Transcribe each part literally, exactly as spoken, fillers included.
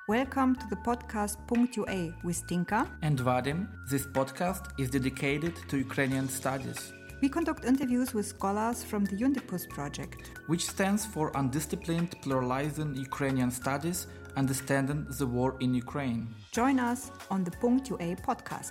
Welcome to the podcast Punkt.ua with Tinka and Vadim. This podcast is dedicated to Ukrainian studies. We conduct interviews with scholars from the UNDIPUS project, which stands for Undisciplined Pluralizing Ukrainian Studies, Understanding the War in Ukraine. Join us on the Punkt.ua podcast.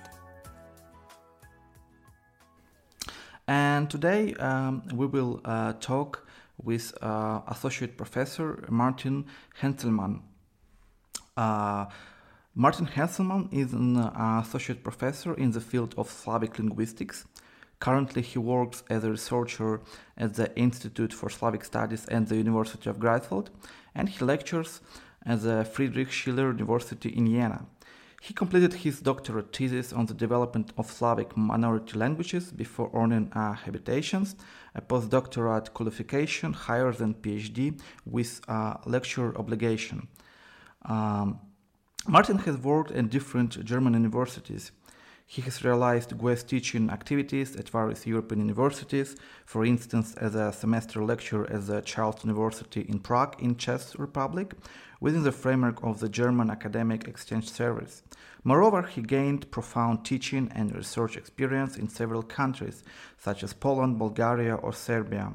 And today um, we will uh, talk with uh, Associate Professor Martin Henselmann. Uh, Martin Henselmann is an uh, Associate Professor in the field of Slavic Linguistics. Currently he works as a researcher at the Institute for Slavic Studies at the University of Greifswald, and he lectures at the Friedrich Schiller University in Jena. He completed his doctorate thesis on the development of Slavic minority languages before earning uh, habilitations, a postdoctorate qualification higher than PhD with uh, lecture obligation. Um, Martin has worked at different German universities. He has realized guest teaching activities at various European universities, for instance as a semester lecturer at the Charles University in Prague in Czech Republic, within the framework of the German Academic Exchange Service. Moreover, he gained profound teaching and research experience in several countries, such as Poland, Bulgaria, or Serbia.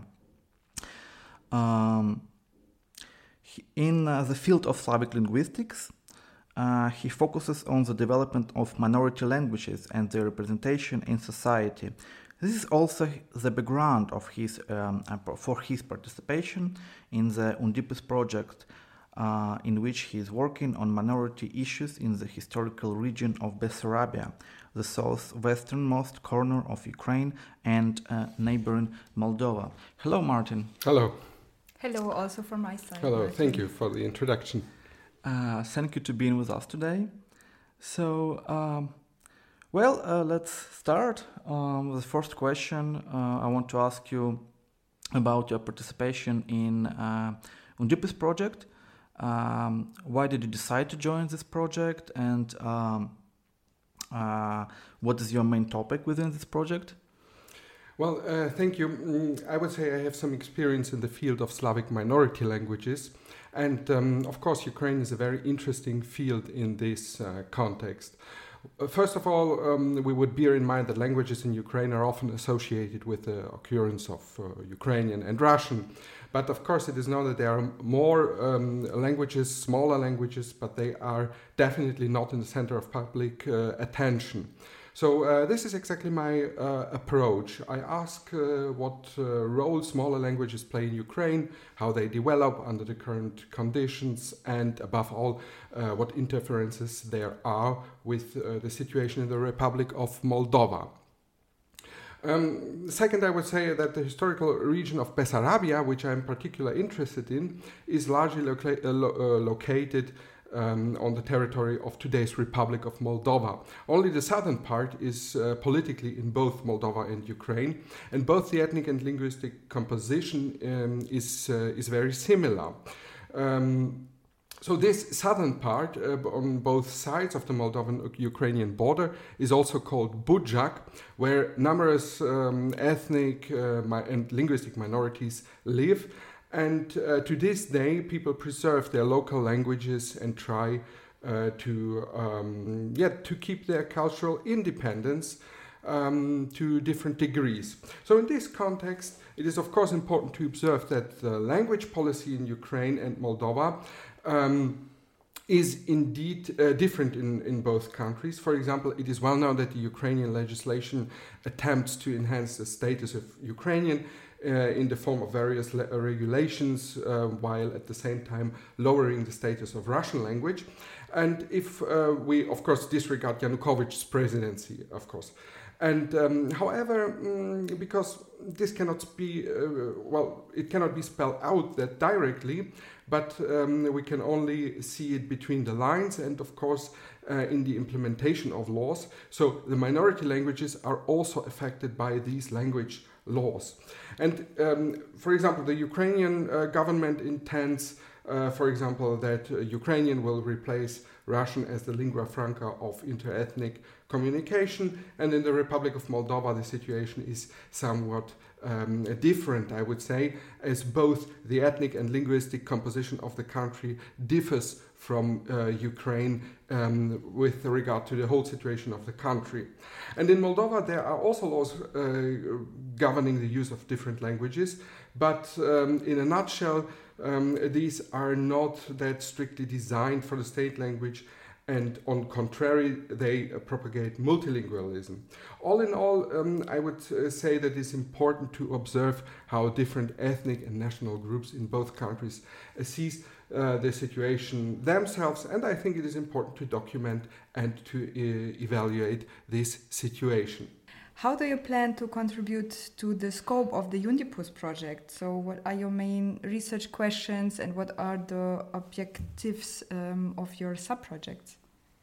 Um, in uh, the field of Slavic linguistics, Uh, he focuses on the development of minority languages and their representation in society. This is also the background of his, um, for his participation in the UNDIPUS project, uh, in which he is working on minority issues in the historical region of Bessarabia, the southwesternmost corner of Ukraine and uh, neighboring Moldova. Hello, Martin. Hello. Hello, also from my side. Hello, Martin. thank you for the introduction. Uh, thank you to being with us today. So, um, well, uh, let's start um, with the first question. Uh, I want to ask you about your participation in uh, UNDIPUS project. Um, why did you decide to join this project, and um, uh, what is your main topic within this project? Well, uh, thank you. Mm, I would say I have some experience in the field of Slavic minority languages. And um, of course, Ukraine is a very interesting field in this uh, context. Uh, first of all, um, we would bear in mind that languages in Ukraine are often associated with the occurrence of uh, Ukrainian and Russian. But of course, it is known that there are more um, languages, smaller languages, but they are definitely not in the center of public uh, attention. So uh, this is exactly my uh, approach. I ask uh, what uh, role smaller languages play in Ukraine, how they develop under the current conditions, and above all, uh, what interferences there are with uh, the situation in the Republic of Moldova. Um, second, I would say that the historical region of Bessarabia, which I'm particularly interested in, is largely loca- uh, lo- uh, located Um, on the territory of today's Republic of Moldova. Only the southern part is uh, politically in both Moldova and Ukraine, and both the ethnic and linguistic composition um, is uh, is very similar. Um, so this southern part uh, on both sides of the Moldovan-Ukrainian border is also called Budjak, where numerous um, ethnic uh, mi- and linguistic minorities live. And uh, to this day, people preserve their local languages and try uh, to um, yeah, to keep their cultural independence um, to different degrees. So in this context, it is of course important to observe that the language policy in Ukraine and Moldova um, is indeed uh, different in, in both countries. For example, it is well known that the Ukrainian legislation attempts to enhance the status of Ukrainian Uh, in the form of various le- regulations, uh, while at the same time lowering the status of Russian language. And if uh, we, of course, disregard Yanukovych's presidency, of course. And um, however, mm, because this cannot be, uh, well, it cannot be spelled out that directly, but um, we can only see it between the lines and, of course, uh, in the implementation of laws. So the minority languages are also affected by these language laws. And um, for example, the Ukrainian uh, government intends, uh, for example, that uh, Ukrainian will replace Russian as the lingua franca of interethnic communication, and in the Republic of Moldova the situation is somewhat um, different, I would say, as both the ethnic and linguistic composition of the country differs from uh, Ukraine um, with regard to the whole situation of the country. And in Moldova, there are also laws uh, governing the use of different languages, but um, in a nutshell, um, these are not that strictly designed for the state language, and on contrary, they uh, propagate multilingualism. All in all, um, I would uh, say that it's important to observe how different ethnic and national groups in both countries uh, sees uh, the situation themselves, and I think it is important to document and to uh, evaluate this situation. How do you plan to contribute to the scope of the Undipus project? So what are your main research questions and what are the objectives um, of your sub-projects?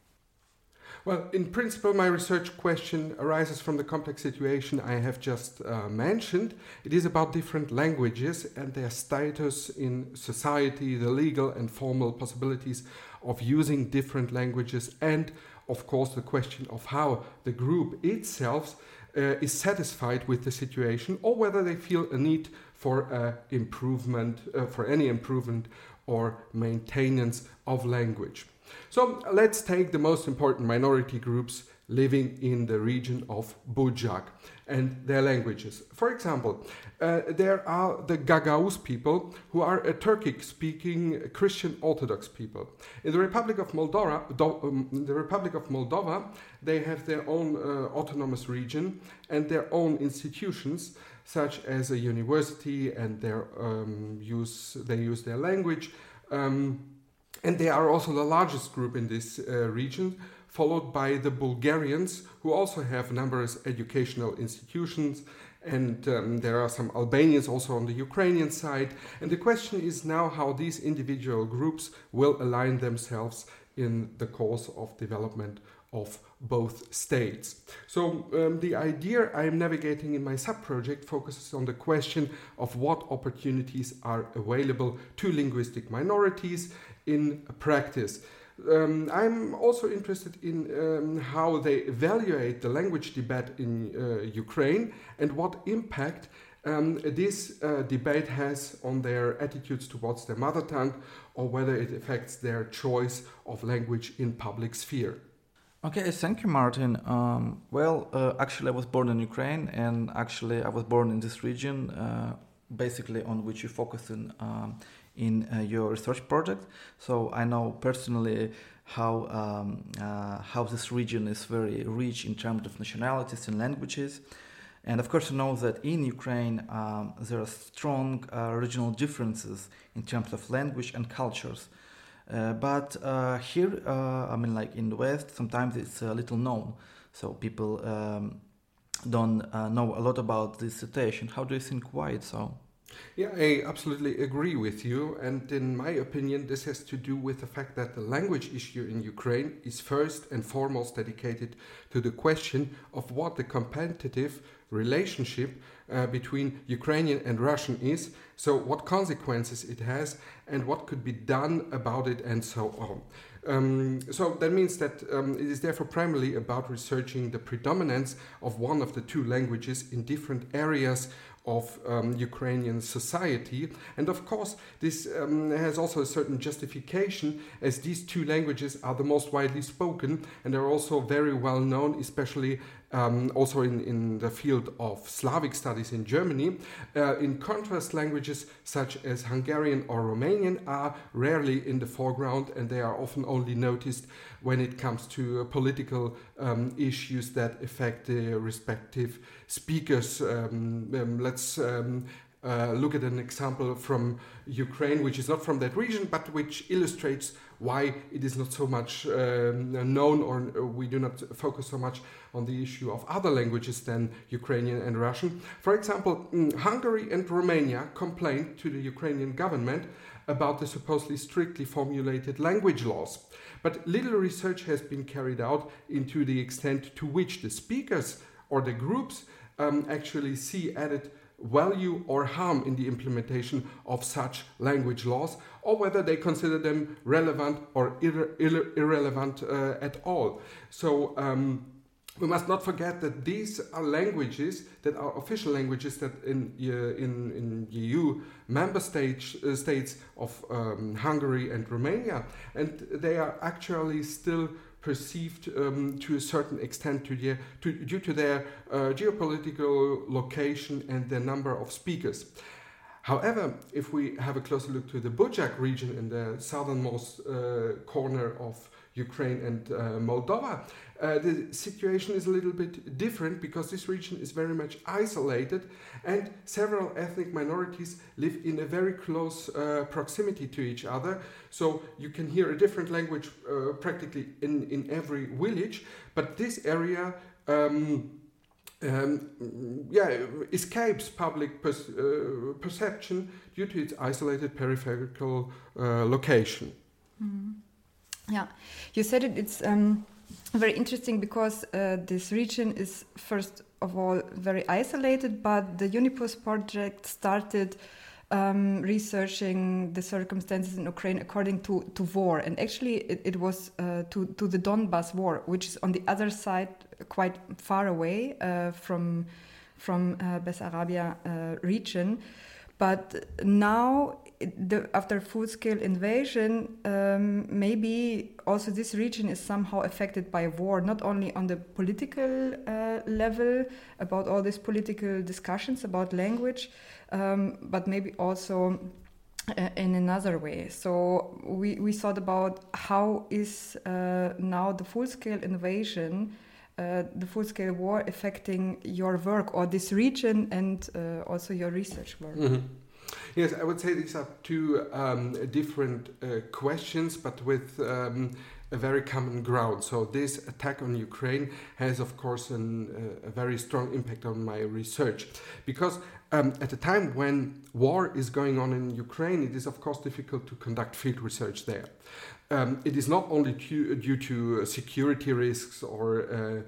Well, in principle, my research question arises from the complex situation I have just uh, mentioned. It is about different languages and their status in society, the legal and formal possibilities of using different languages, and of course the question of how the group itself uh, is satisfied with the situation, or whether they feel a need for uh, improvement, uh, for any improvement or maintenance of language. So let's take the most important minority groups living in the region of Budjak and their languages. For example, uh, there are the Gagauz people, who are a Turkic-speaking Christian Orthodox people. In the Republic of Moldova, do, um, the Republic of Moldova, they have their own uh, autonomous region and their own institutions, such as a university, and their um, use they use their language. Um, And they are also the largest group in this uh, region, followed by the Bulgarians, who also have numerous educational institutions. And um, there are some Albanians also on the Ukrainian side. And the question is now how these individual groups will align themselves in the course of development of both states. So um, the idea I am navigating in my sub-project focuses on the question of what opportunities are available to linguistic minorities in practice. Um, I'm also interested in um, how they evaluate the language debate in uh, Ukraine and what impact um, this uh, debate has on their attitudes towards their mother tongue, or whether it affects their choice of language in public sphere. Okay, thank you, Martin. Um, well, uh, actually, I was born in Ukraine, and actually, I was born in this region, uh, basically on which you focus in, um, in uh, your research project. So I know personally how um, uh, how this region is very rich in terms of nationalities and languages. And of course, you know that in Ukraine, um, there are strong uh, regional differences in terms of language and cultures. Uh, but uh, here, uh, I mean, like in the West, sometimes it's a little known. So people um, don't uh, know a lot about this situation. How do you think why it's so? Yeah, I absolutely agree with you. And in my opinion, this has to do with the fact that the language issue in Ukraine is first and foremost dedicated to the question of what the competitive relationship uh, between Ukrainian and Russian is, so what consequences it has and what could be done about it, and so on. Um, so that means that um, it is therefore primarily about researching the predominance of one of the two languages in different areas of um, Ukrainian society. And of course, this um, has also a certain justification, as these two languages are the most widely spoken and are also very well known, especially um, also in, in the field of Slavic studies in Germany. Uh, in contrast, languages such as Hungarian or Romanian are rarely in the foreground, and they are often only noticed when it comes to uh, political um, issues that affect the respective speakers. Um, um, let's um, uh, look at an example from Ukraine, which is not from that region, but which illustrates why it is not so much um, known, or we do not focus so much on the issue of other languages than Ukrainian and Russian. For example, Hungary and Romania complained to the Ukrainian government about the supposedly strictly formulated language laws. But little research has been carried out into the extent to which the speakers or the groups um, actually see added value or harm in the implementation of such language laws, or whether they consider them relevant or irre- irre- irrelevant uh, at all. So um, we must not forget that these are languages that are official languages that in uh, in in E U member state, uh, states of um, Hungary and Romania, and they are actually still perceived um, to a certain extent to their, to, due to their uh, geopolitical location and the number of speakers. However, if we have a closer look to the Bujak region in the southernmost uh, corner of Ukraine and uh, Moldova, uh, the situation is a little bit different because this region is very much isolated and several ethnic minorities live in a very close uh, proximity to each other. So you can hear a different language uh, practically in, in every village, but this area um, Um, yeah, escapes public pers uh, perception due to its isolated peripheral uh, location. Mm. Yeah, you said it. It's um, very interesting because uh, this region is first of all very isolated, but the UNIPUS project started um, researching the circumstances in Ukraine according to, to war, and actually it, it was uh, to, to the Donbas war, which is on the other side, quite far away uh, from from uh, Bessarabia uh, region. But now, the, after full-scale invasion, um, maybe also this region is somehow affected by war, not only on the political uh, level, about all these political discussions about language, um, but maybe also uh, in another way. So we, we thought about how is uh, now the full-scale invasion, uh, the full-scale war affecting your work or this region and uh, also your research work. Mm-hmm. Yes, I would say these are two um, different uh, questions, but with um, a very common ground. So this attack on Ukraine has, of course, an, uh, a very strong impact on my research. Because um, at the time when war is going on in Ukraine, it is, of course, difficult to conduct field research there. Um, it is not only due, due to security risks or uh,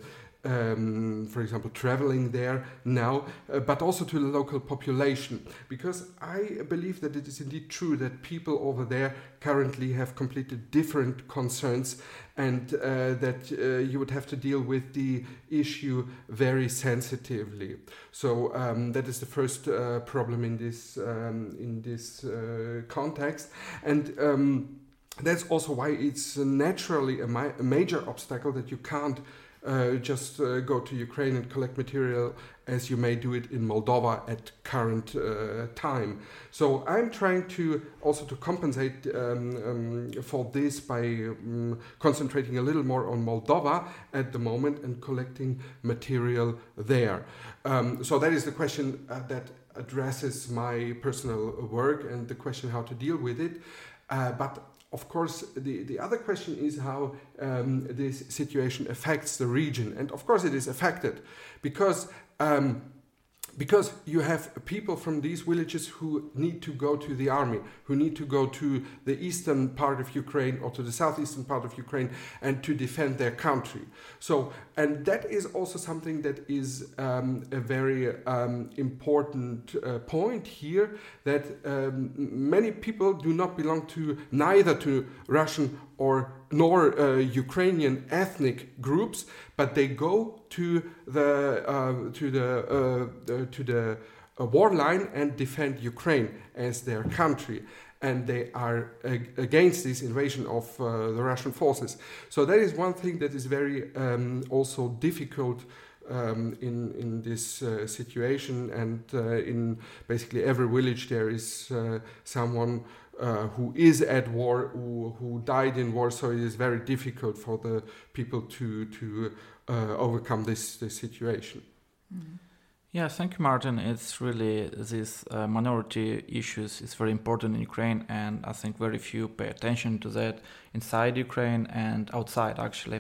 Um, for example, traveling there now, uh, but also to the local population. Because I believe that it is indeed true that people over there currently have completely different concerns and uh, that uh, you would have to deal with the issue very sensitively. So um, that is the first uh, problem in this, um, in this uh, context. And um, that's also why it's naturally a, ma a major obstacle that you can't Uh, just uh, go to Ukraine and collect material as you may do it in Moldova at current uh, time. So I'm trying to also to compensate um, um, for this by um, concentrating a little more on Moldova at the moment and collecting material there. Um, so that is the question uh, that addresses my personal work and the question how to deal with it. Uh, but Of course, the, the other question is how um, this situation affects the region. And of course it is affected because, um, because you have people from these villages who need to go to the army, who need to go to the eastern part of Ukraine or to the southeastern part of Ukraine and to defend their country. So, and that is also something that is um, a very um, important uh, point here, that um, many people do not belong to neither to Russian or nor uh, Ukrainian ethnic groups, but they go to the uh, to the, uh, the to the uh, war line and defend Ukraine as their country, and they are ag against this invasion of uh, the Russian forces. So that is one thing that is very um, also difficult um, in in this uh, situation, and uh, in basically every village there is uh, someone Uh, who is at war, who, who died in war, so it is very difficult for the people to to uh, overcome this, this situation. Mm. Yeah, thank you, Martin. It's really, this uh, minority issues is very important in Ukraine, and I think very few pay attention to that inside Ukraine and outside, actually.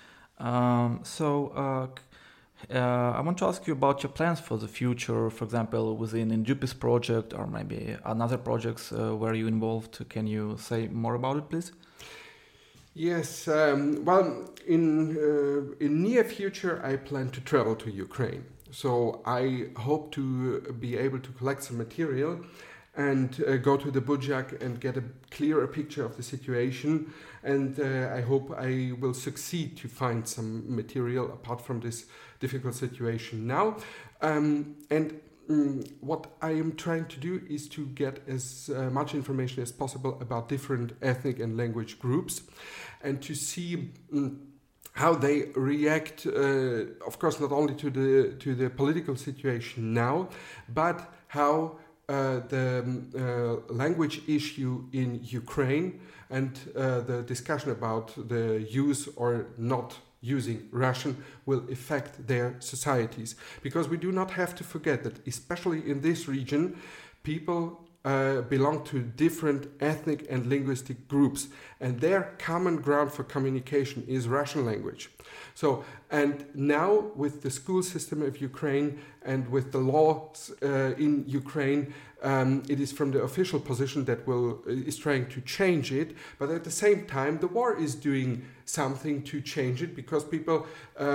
Um, so, uh, Uh, I want to ask you about your plans for the future, for example, within UNIPUS project or maybe another projects uh, where you're involved. Can you say more about it, please? Yes, um, well, in uh, in near future, I plan to travel to Ukraine. So I hope to be able to collect some material and uh, go to the Budjak and get a clearer picture of the situation. And uh, I hope I will succeed to find some material apart from this difficult situation now. Um, and um, what I am trying to do is to get as uh, much information as possible about different ethnic and language groups, and to see um, how they react, uh, of course, not only to the to the political situation now, but how uh, the uh, language issue in Ukraine and uh, the discussion about the use or not using Russian will affect their societies. Because we do not have to forget that, especially in this region, people uh, belong to different ethnic and linguistic groups, and their common ground for communication is Russian language. So, and now with the school system of Ukraine and with the laws uh, in Ukraine, um, it is from the official position that will is trying to change it. But at the same time, the war is doing something to change it, because people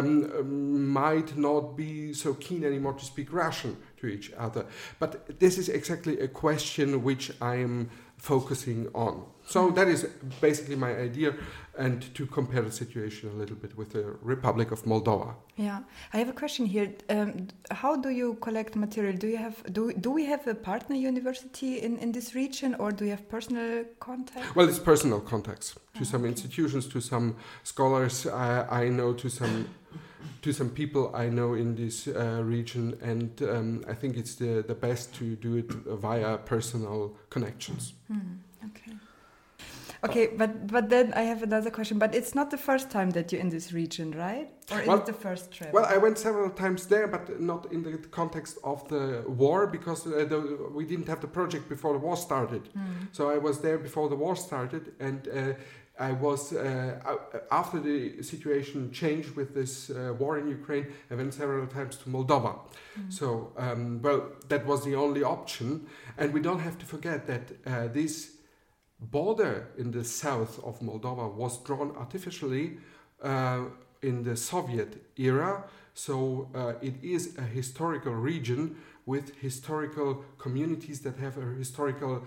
um, might not be so keen anymore to speak Russian to each other. But this is exactly a question which I am focusing on. So that is basically my idea, and to compare the situation a little bit with the Republic of Moldova. Yeah, I have a question here. Um, how do you collect material? Do you have do do we have a partner university in, in this region, or do you have personal contact? Well, it's personal contacts to Oh, some okay. institutions, to some scholars I, I know, to some to some people I know in this uh, region, and um, I think it's the, the best to do it via personal connections. Hmm, okay. Okay, but but then I have another question. But it's not the first time that you're in this region, right? Or is Well- it the first trip? Well, I went several times there, but not in the context of the war, because uh, the, we didn't have the project before the war started. Hmm. So I was there before the war started, and uh, I was uh, uh, after the situation changed with this uh, war in Ukraine. I went several times to Moldova. Hmm. So, um, well, that was the only option, and we don't have to forget that uh, this border in the south of Moldova was drawn artificially uh, in the Soviet era. So uh, it is a historical region with historical communities that have a historical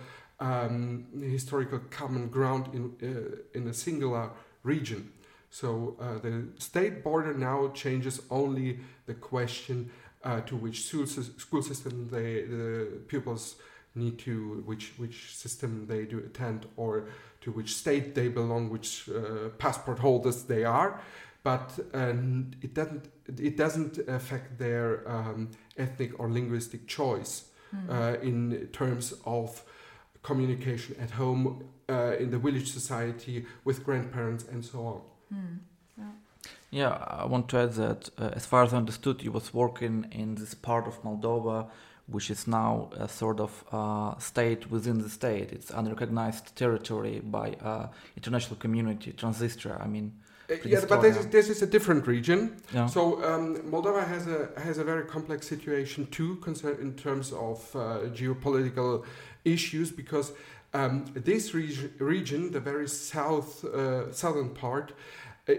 um, historical common ground in uh, in a singular region. So uh, the state border now changes only the question uh, to which school sys- school system they, the pupils need to, which which system they do attend, or to which state they belong, which uh, passport holders they are. But um, it doesn't it doesn't affect their um, ethnic or linguistic choice Hmm. uh, in terms of communication at home, uh, in the village society, with grandparents, and so on. Hmm. Yeah. Yeah, I want to add that, uh, as far as I understood, you was working in this part of Moldova, which is now a sort of uh, state within the state. It's unrecognized territory by uh, international community, Transnistria. I mean, Uh, yeah, but this is, this is a different region. yeah. So um, Moldova has a has a very complex situation too, concern in terms of uh, geopolitical issues, because um, this reg- region, the very south uh, southern part, uh,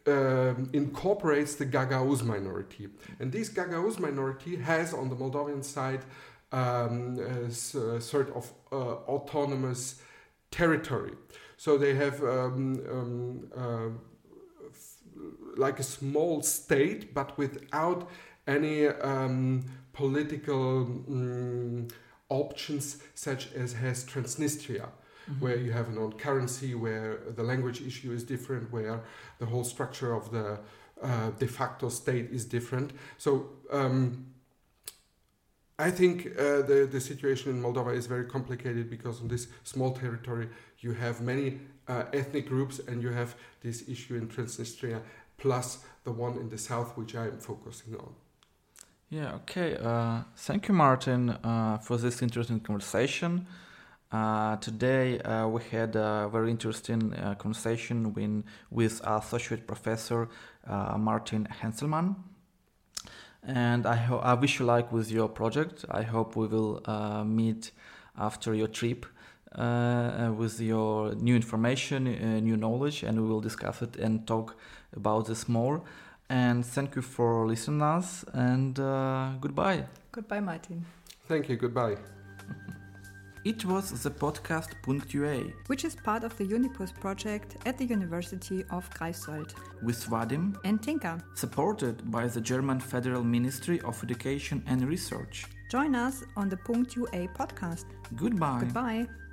um, incorporates the Gagauz minority, and this Gagauz minority has on the Moldovan side um, a s- a sort of uh, autonomous territory. So they have um, um, uh, like a small state, but without any um, political um, options such as has Transnistria, Mhm. where you have an own currency, where the language issue is different, where the whole structure of the uh, de facto state is different. So um, I think uh, the, the situation in Moldova is very complicated, because on this small territory you have many uh, ethnic groups, and you have this issue in Transnistria, plus the one in the south, which I am focusing on. Yeah, okay. Uh, thank you, Martin, uh, for this interesting conversation. Uh, today uh, we had a very interesting uh, conversation with, with Associate Professor uh, Martin Henselmann. And I, ho- I wish you luck with your project. I hope we will uh, meet after your trip uh, with your new information, uh, new knowledge, and we will discuss it and talk about this more. And thank you for listening us, and uh, goodbye. Goodbye, Martin. Thank you. Goodbye. It was the podcast Punkt U A, which is part of the Unipus project at the University of Greifswald, with Vadim and Tinka, supported by the German Federal Ministry of Education and Research. Join us on the Punkt U A podcast. Goodbye. Goodbye.